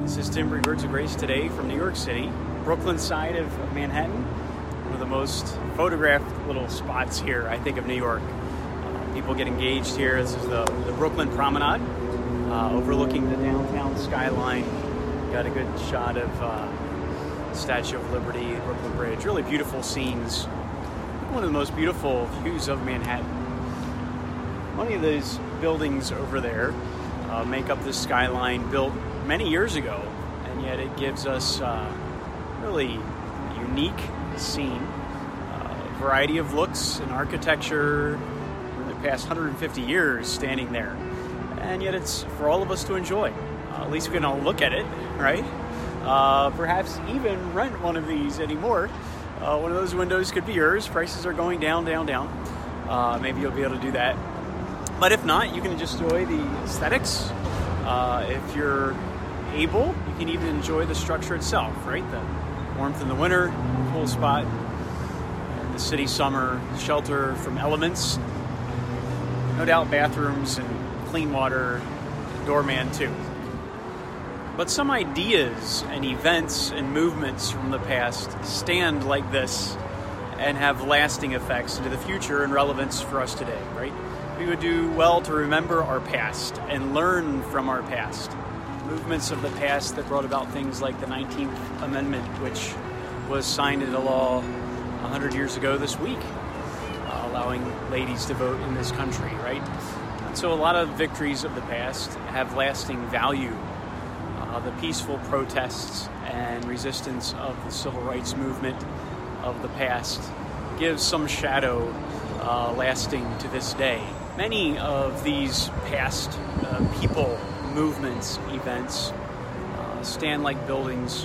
This is Tim bringing Words of Grace today from New York City, Brooklyn side of Manhattan, one of the most photographed little spots here, I think, of New York. People get engaged here. This is the Brooklyn Promenade, overlooking the downtown skyline. Got a good shot of the Statue of Liberty, Brooklyn Bridge. Really beautiful scenes. One of the most beautiful views of Manhattan. Many of those buildings over there make up this skyline built many years ago, and yet it gives us really unique scene, variety of looks and architecture for the past 150 years standing there, and yet it's for all of us to enjoy. At least we can all look at it, right? Perhaps even rent one of these anymore. One of those windows could be yours. Prices are going down. Maybe you'll be able to do that. But if not, you can just enjoy the aesthetics. If you're able, you can even enjoy the structure itself, right? The warmth in the winter, cool spot. The city summer, shelter from elements. No doubt bathrooms and clean water, doorman too. But some ideas and events and movements from the past stand like this and have lasting effects into the future and relevance for us today, right? We would do well to remember our past and learn from our past. Movements of the past that brought about things like the 19th Amendment, which was signed into law 100 years ago this week, allowing ladies to vote in this country, right? And so a lot of victories of the past have lasting value. The peaceful protests and resistance of the civil rights movement of the past gives some shadow lasting to this day. Many of these past people, movements, events stand like buildings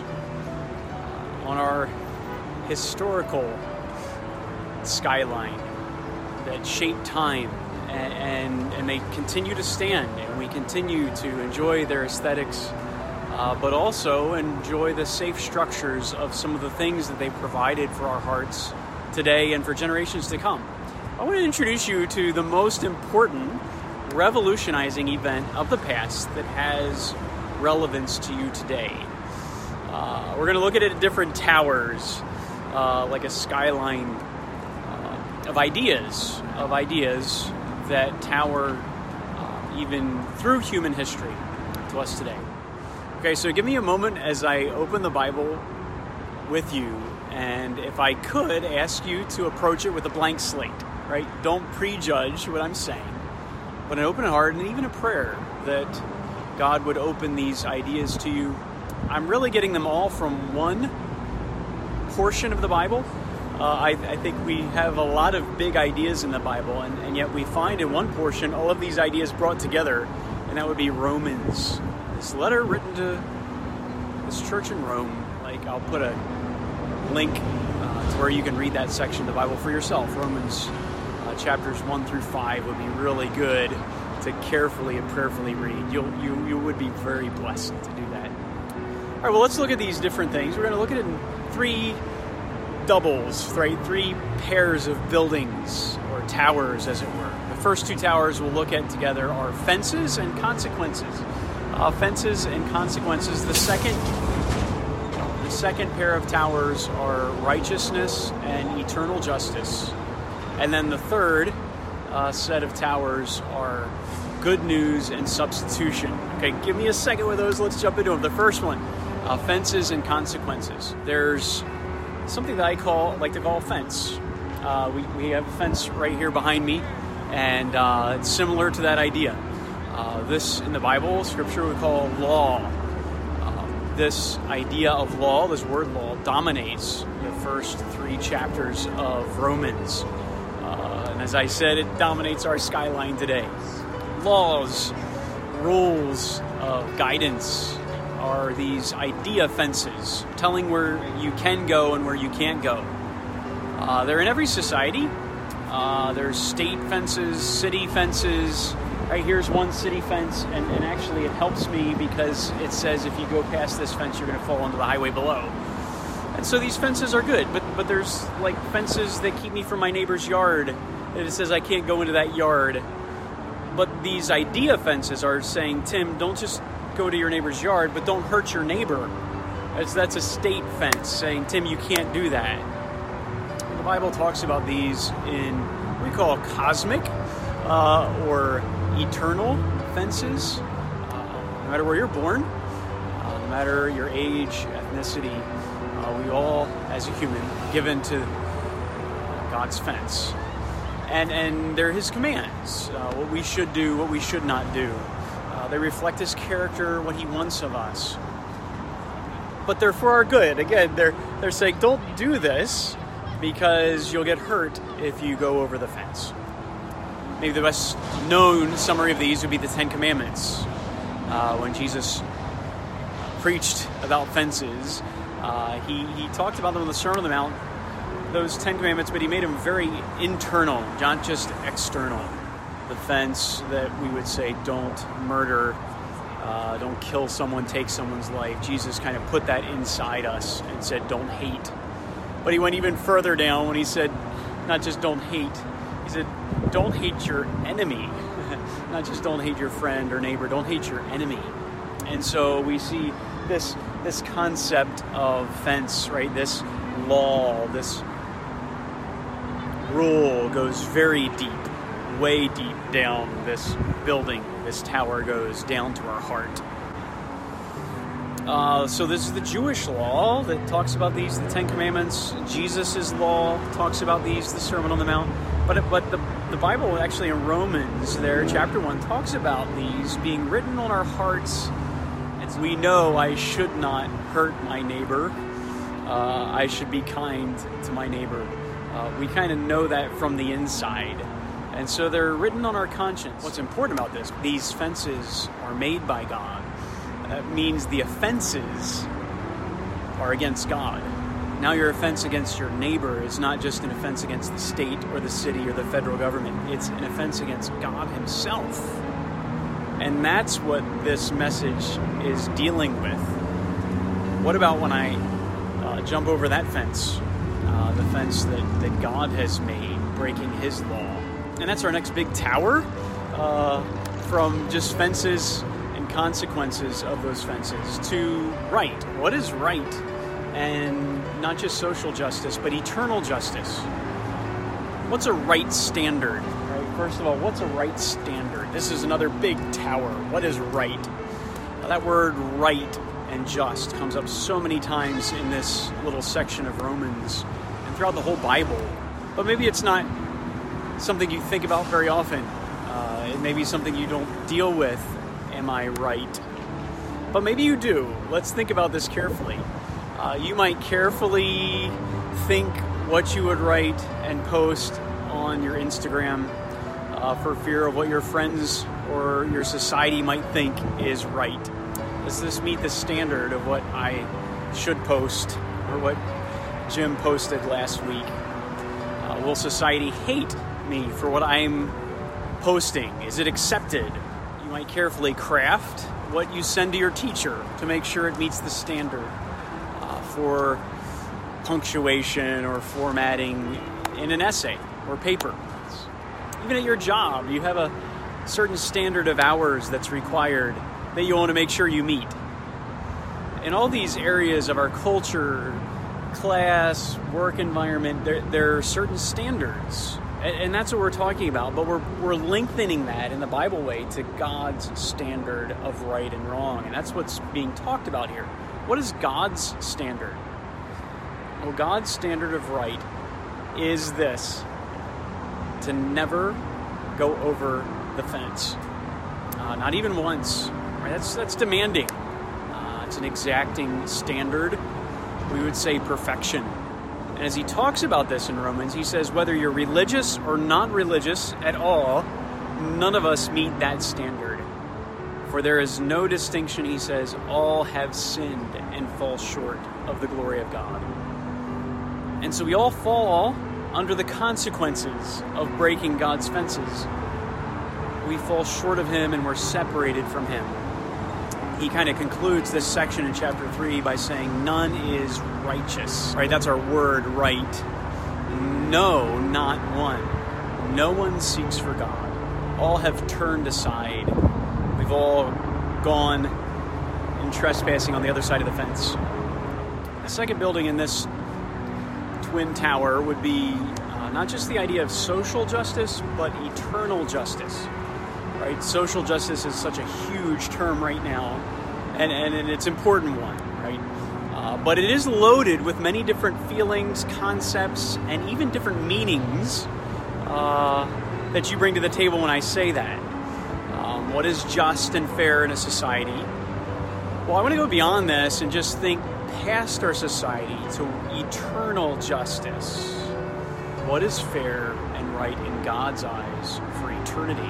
on our historical skyline that shape time, and they continue to stand, and we continue to enjoy their aesthetics, but also enjoy the safe structures of some of the things that they provided for our hearts today and for generations to come. I want to introduce you to the most important revolutionizing event of the past that has relevance to you today. We're going to look at it at different towers, like a skyline of ideas that tower even through human history to us today. Okay, so give me a moment as I open the Bible with you, and if I could ask you to approach it with a blank slate, right? Don't prejudge what I'm saying, but an open heart and even a prayer that God would open these ideas to you. I'm really getting them all from one portion of the Bible. I think we have a lot of big ideas in the Bible, and yet we find in one portion all of these ideas brought together, and that would be Romans. This letter written to this church in Rome. Like, I'll put a link to where you can read that section of the Bible for yourself. Romans chapters 1 through 5 would be really good to carefully and prayerfully read. You would be very blessed to do that. All right, well, let's look at these different things. We're going to look at it in three doubles, right? Three pairs of buildings, or towers, as it were. The first two towers we'll look at together are fences and consequences. Fences and consequences. The second pair of towers are righteousness and eternal justice. And then the third set of towers are good news and substitution. Okay, give me a second with those. Let's jump into them. The first one, fences and consequences. There's something that I like to call a fence. We have a fence right here behind me, and it's similar to that idea. This, in the Bible, Scripture we call law. This idea of law, this word law, dominates the first three chapters of Romans. And as I said, it dominates our skyline today. Laws, rules, guidance are these idea fences, telling where you can go and where you can't go. They're in every society. There's state fences, city fences. Right, here's one city fence, and actually it helps me because it says if you go past this fence, you're going to fall into the highway below. And so these fences are good, but there's like fences that keep me from my neighbor's yard, and it says I can't go into that yard. But these idea fences are saying, Tim, don't just go to your neighbor's yard, but don't hurt your neighbor. That's a state fence saying, Tim, you can't do that. The Bible talks about these in what we call cosmic or eternal fences. No matter where you're born, no matter your age, ethnicity, we all, as a human, are given to God's fence. And they're His commands, what we should do, what we should not do. They reflect His character, what He wants of us. But they're for our good. Again, they're saying, don't do this because you'll get hurt if you go over the fence. Maybe the best known summary of these would be the Ten Commandments. When Jesus preached about fences, he talked about them in the Sermon on the Mount, those 10 commandments, but he made them very internal, not just external. The fence that we would say, don't murder, don't kill someone, take someone's life. Jesus kind of put that inside us and said, don't hate. But he went even further down when he said, not just don't hate, he said, don't hate your enemy. Not just don't hate your friend or neighbor, don't hate your enemy. And so we see this concept of fence, right? This law, this rule goes very deep, way deep down this building. This tower goes down to our heart. So this is the Jewish law that talks about these, the Ten Commandments. Jesus' law talks about these, the Sermon on the Mount. But the Bible actually in Romans there, chapter 1, talks about these being written on our hearts. And we know I should not hurt my neighbor. I should be kind to my neighbor. We kind of know that from the inside. And so they're written on our conscience. What's important about this, these fences are made by God. That means the offenses are against God. Now your offense against your neighbor is not just an offense against the state or the city or the federal government. It's an offense against God Himself. And that's what this message is dealing with. What about when I jump over that fence? The fence that God has made, breaking His law. And that's our next big tower from just fences and consequences of those fences to right. What is right? And not just social justice, but eternal justice. What's a right standard? Right? First of all, what's a right standard? This is another big tower. What is right? That word right and just comes up so many times in this little section of Romans and throughout the whole Bible. But maybe it's not something you think about very often. It may be something you don't deal with. Am I right? But maybe you do. Let's think about this carefully. You might carefully think what you would write and post on your Instagram for fear of what your friends or your society might think is right. Does this meet the standard of what I should post or what Jim posted last week? Will society hate me for what I'm posting? Is it accepted? You might carefully craft what you send to your teacher to make sure it meets the standard for punctuation or formatting in an essay or paper. Even at your job, you have a certain standard of hours that's required that you want to make sure you meet. In all these areas of our culture, class, work environment, there are certain standards. And that's what we're talking about. But we're lengthening that in the Bible way to God's standard of right and wrong. And that's what's being talked about here. What is God's standard? Well, God's standard of right is this: to never go over the fence. Not even once. Right? That's demanding. It's an exacting standard. We would say perfection. And as he talks about this in Romans, he says whether you're religious or not religious at all, none of us meet that standard. For there is no distinction, he says, all have sinned and fall short of the glory of God. And so we all fall under the consequences of breaking God's fences. We fall short of Him and we're separated from Him. He kind of concludes this section in chapter 3 by saying, none is righteous. Right? That's our word, right. No, not one. No one seeks for God. All have turned aside. We've all gone and trespassing on the other side of the fence. The second building in this twin tower would be not just the idea of social justice, but eternal justice. Right? Social justice is such a huge term right now, and it's an important one, right? But it is loaded with many different feelings, concepts, and even different meanings that you bring to the table when I say that. What is just and fair in a society? Well, I want to go beyond this and just think past our society to eternal justice. What is fair and right in God's eyes for eternity?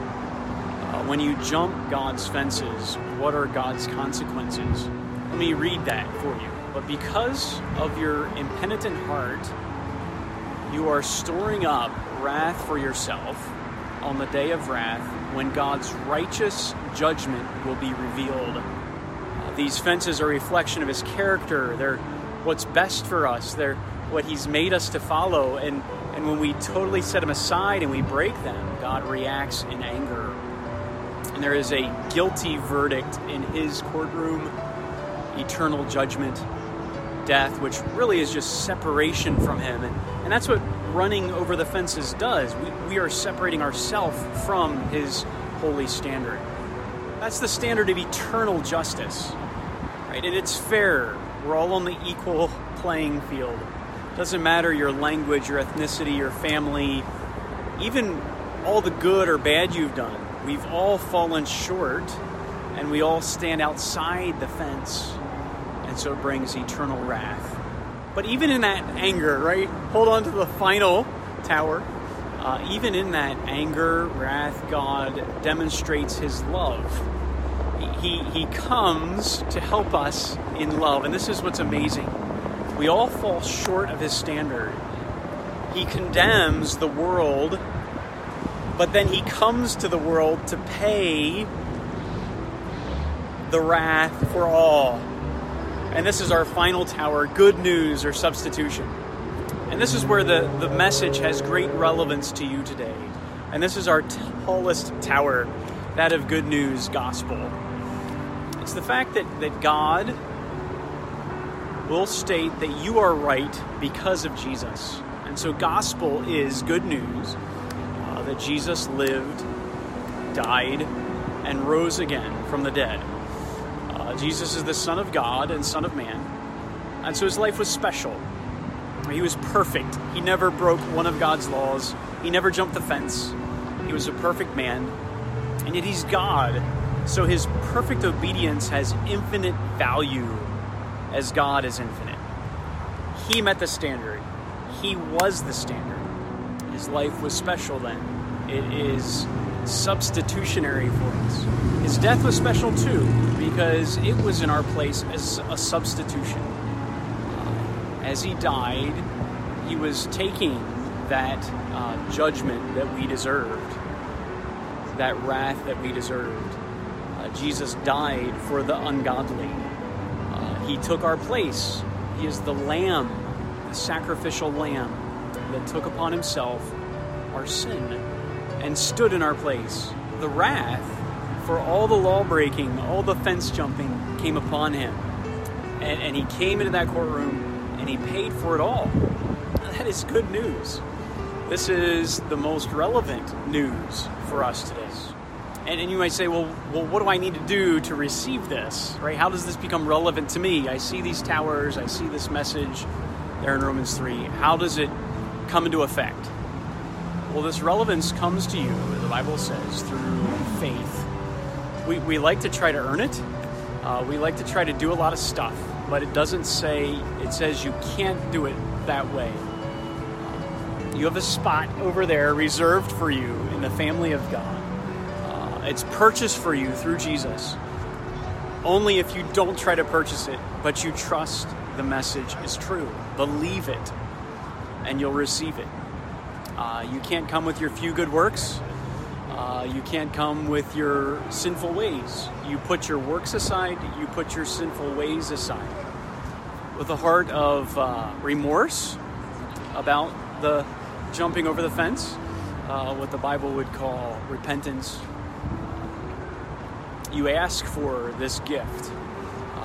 When you jump God's fences, what are God's consequences? Let me read that for you. But because of your impenitent heart, you are storing up wrath for yourself on the day of wrath when God's righteous judgment will be revealed. These fences are a reflection of His character. They're what's best for us. They're what He's made us to follow. And when we totally set them aside and we break them, God reacts in anger. And there is a guilty verdict in His courtroom, eternal judgment, death, which really is just separation from Him. And that's what running over the fences does. We are separating ourselves from His holy standard. That's the standard of eternal justice, right? And it's fair. We're all on the equal playing field. Doesn't matter your language, your ethnicity, your family, even all the good or bad you've done. We've all fallen short, and we all stand outside the fence, and so it brings eternal wrath. But even in that anger, right? Hold on to the final tower. Even in that anger, wrath, God demonstrates His love. He comes to help us in love, and this is what's amazing. We all fall short of His standard. He condemns the world, but then He comes to the world to pay the wrath for all. And this is our final tower, good news or substitution. And this is where the message has great relevance to you today. And this is our tallest tower, that of good news, gospel. It's the fact that God will state that you are right because of Jesus. And so gospel is good news that Jesus lived, died, and rose again from the dead. Jesus is the Son of God and Son of Man. And so His life was special. He was perfect. He never broke one of God's laws. He never jumped the fence. He was a perfect man. And yet He's God. So His perfect obedience has infinite value as God is infinite. He met the standard. He was the standard. His life was special then. It is substitutionary for us. His death was special too, because it was in our place as a substitution. As He died, He was taking that judgment that we deserved, that wrath that we deserved. Jesus died for the ungodly. He took our place. He is the Lamb, the sacrificial Lamb that took upon Himself our sin and stood in our place. The wrath for all the law breaking, all the fence jumping came upon Him. And He came into that courtroom and He paid for it all. That is good news. This is the most relevant news for us today. And you might say, well, what do I need to do to receive this? Right? How does this become relevant to me? I see these towers, I see this message there in Romans 3. How does it come into effect? Well, this relevance comes to you, the Bible says, through faith. We like to try to earn it. We like to try to do a lot of stuff, but it doesn't say, it says you can't do it that way. You have a spot over there reserved for you in the family of God. It's purchased for you through Jesus. Only if you don't try to purchase it, but you trust the message is true. Believe it, and you'll receive it. You can't come with your few good works. You can't come with your sinful ways. You put your works aside. You put your sinful ways aside. With a heart of remorse about the jumping over the fence, what the Bible would call repentance, you ask for this gift,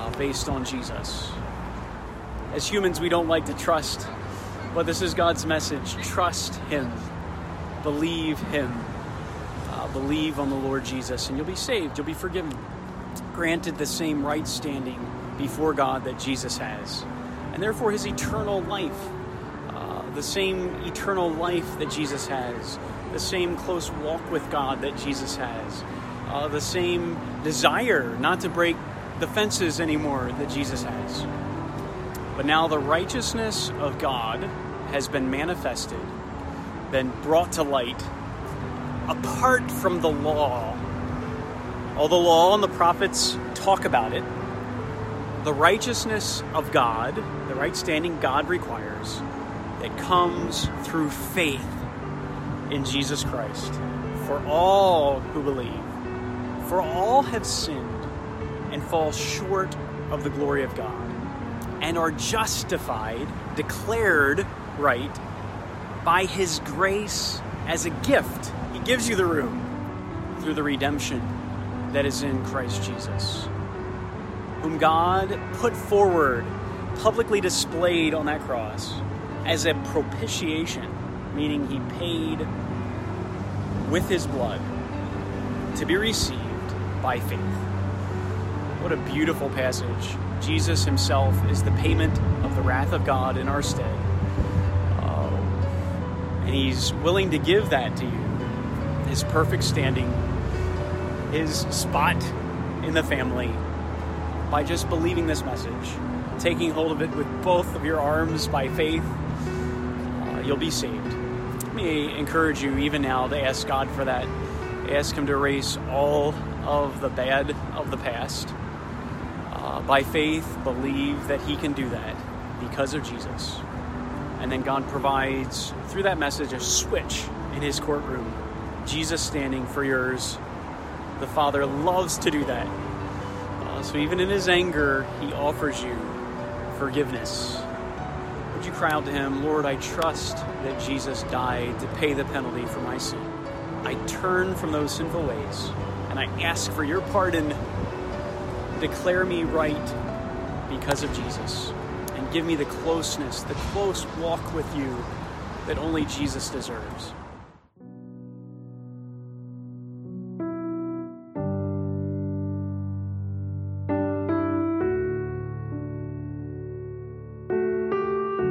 based on Jesus. As humans, we don't like to trust, but this is God's message. Trust Him. Believe Him. Believe on the Lord Jesus, and you'll be saved. You'll be forgiven. Granted the same right standing before God that Jesus has, and therefore His eternal life. The same eternal life that Jesus has. The same close walk with God that Jesus has. The same desire not to break the fences anymore that Jesus has. But now the righteousness of God has been manifested, been brought to light, apart from the law. All the law and the prophets talk about it. The righteousness of God, the right standing God requires, that comes through faith in Jesus Christ for all who believe. For all have sinned and fall short of the glory of God, and are justified, declared right, by His grace as a gift. He gives you the room through the redemption that is in Christ Jesus, whom God put forward, publicly displayed on that cross as a propitiation, meaning He paid with His blood to be received by faith. What a beautiful passage. Jesus Himself is the payment of the wrath of God in our stead. And He's willing to give that to you, His perfect standing, His spot in the family, by just believing this message, taking hold of it with both of your arms by faith. You'll be saved. Let me encourage you even now to ask God for that. Ask Him to erase all of the bad of the past. By faith, believe that He can do that because of Jesus. And then God provides, through that message, a switch in His courtroom. Jesus standing for yours. The Father loves to do that. So even in His anger, He offers you forgiveness. Would you cry out to Him, Lord, I trust that Jesus died to pay the penalty for my sin. I turn from those sinful ways, and I ask for your pardon. Declare me right because of Jesus, and give me the closeness, the close walk with you that only Jesus deserves.